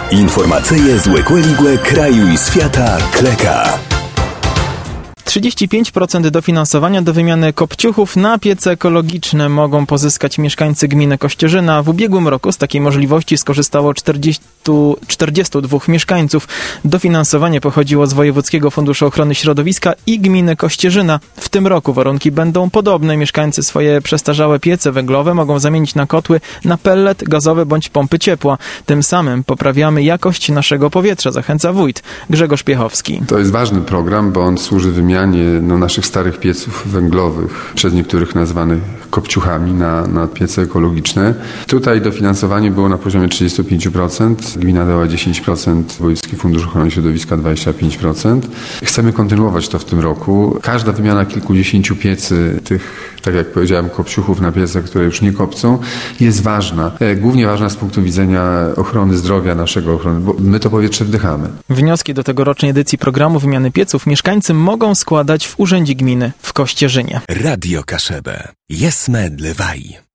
Informacyje z Łekłe kraju i świata Kleka. 35% dofinansowania do wymiany kopciuchów na piece ekologiczne mogą pozyskać mieszkańcy gminy Kościerzyna. W ubiegłym roku z takiej możliwości skorzystało 42 mieszkańców. Dofinansowanie pochodziło z Wojewódzkiego Funduszu Ochrony Środowiska i gminy Kościerzyna. W tym roku warunki będą podobne. Mieszkańcy swoje przestarzałe piece węglowe mogą zamienić na kotły na pellet gazowy bądź pompy ciepła. Tym samym poprawiamy jakość naszego powietrza, zachęca wójt Grzegorz Piechowski. To jest ważny program, bo on służy wymianie naszych starych pieców węglowych, przez niektórych nazwanych kopciuchami, na piece ekologiczne. Tutaj dofinansowanie było na poziomie 35%, gmina dała 10%, Wojewódzki Fundusz Ochrony Środowiska 25%. Chcemy kontynuować to w tym roku. Każda wymiana kilkudziesięciu piecy, tych, tak jak powiedziałem, kopciuchów na piece, które już nie kopcą, jest ważna. Głównie ważna z punktu widzenia ochrony zdrowia naszego, bo my to powietrze wdychamy. Wnioski do tegorocznej edycji programu wymiany pieców mieszkańcy mogą składać w Urzędzie Gminy w Kościerzynie. Radio Kaszebę. Jesme Dlewaj.